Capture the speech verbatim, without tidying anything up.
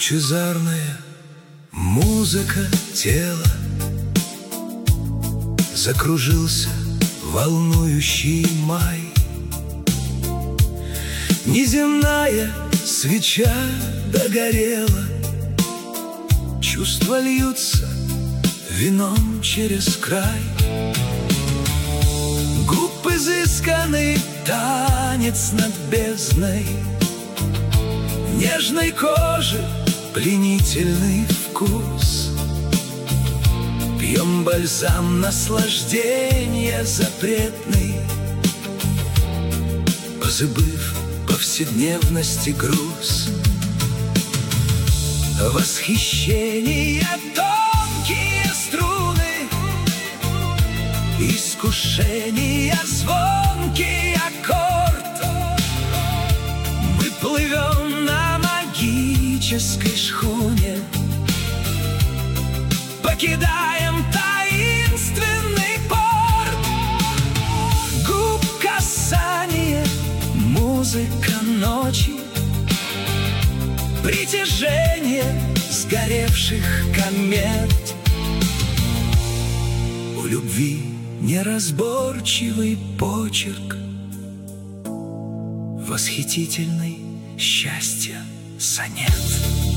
Лучезарная музыка тела, закружился волнующий май. Неземная свеча догорела, чувства льются вином через край. Губ изысканный танец над бездной, нежной кожи пленительный вкус. Пьем бальзам наслаждения запретный, позабыв повседневности груз. Восхищение тонкие струны, искушение звонкий аккорд. Мы плывем на магической шхуне, покидаем таинственный порт. Губ касание, музыка ночи, притяжение сгоревших комет. У любви неразборчивый почерк, восхитительный счастья сонет.